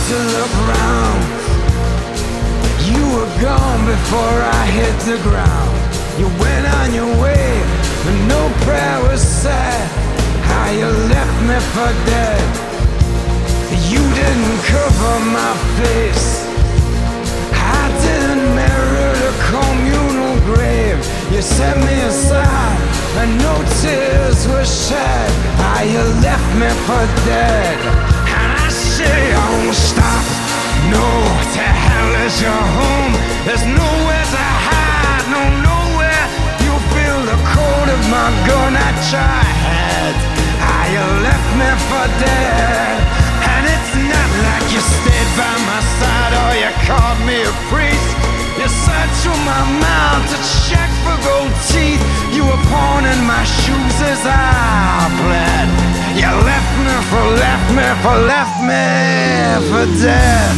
to look round. You were gone before I hit the ground. You went on your way, but no prayer was said. How you left me for dead. You didn't cover my face. I didn't mirror the communal grave. You set me aside and no tears were shed. How you left me for dead. And I say I won't stop. No, to hell is your home. There's nowhere to hide, no nowhere. You feel the cold of my gun at your head. How you left me for dead. And it's not like you stayed by my side or you called me a priest. You searched through my mouth to check for gold teeth. You were pawning my shoes as I bled. You left me for dead.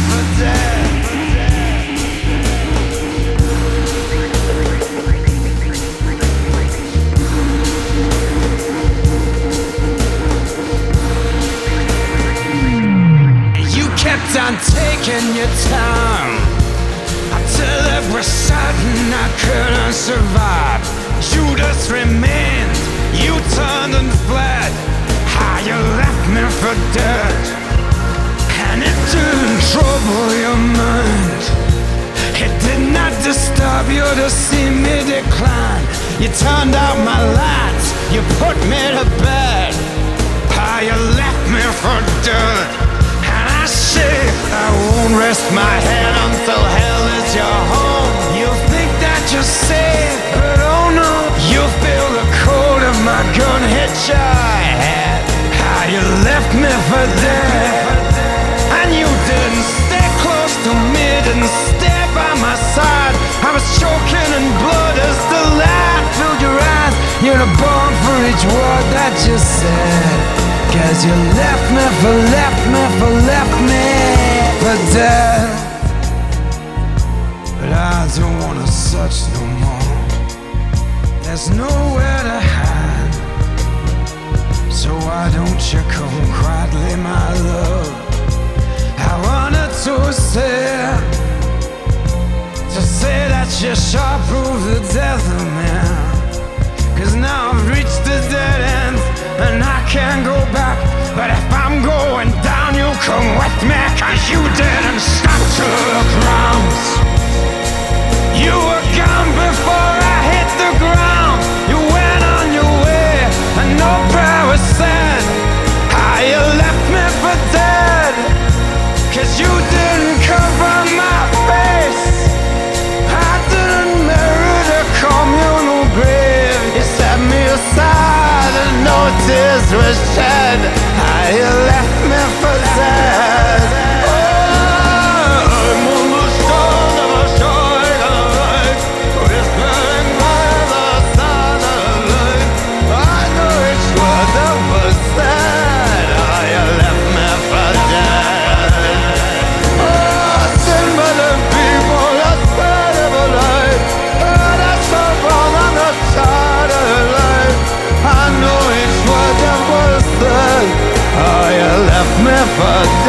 You kept on taking your time until it was certain I couldn't survive. Judas remained, you turned and fled. How you left me for dead. And it didn't trouble your mind. It did not disturb you to see me decline. You turned out my lights, you put me to bed. How you left me for dead. And I say I won't rest my head until hell is your home. You think that you're safe, but oh no. You feel the cold of my gun hit your head. How you left me for dead. And you didn't stay close to me, didn't stay by my side. I was choking in blood as the light filled your eyes. You're a bomb for each word that you said. 'Cause you left me for dead. But I don't wanna search no more. There's nowhere to hide. So why don't you come quietly, my love? I wanted to say that you sure proved the death of me. 'Cause now I've reached the dead end and I can't go back. But if I'm going down, you come with me. 'Cause you didn't stop to look round. You were gone before I hit the ground. You went on your way and no prayer was said. How you left me for dead. 'Cause you didn't cover my face. I didn't mirror the communal grave. You set me aside and no tears were shed. How you left me for dead. I'm on the stone of a shore of light, whispering by the side of the light. I know each word that was said. How you left me for dead. Oh, sin by the people, the side of a light. Oh, that's so wrong on the side of the light. I know each word that was said. Oh, you left me for dead.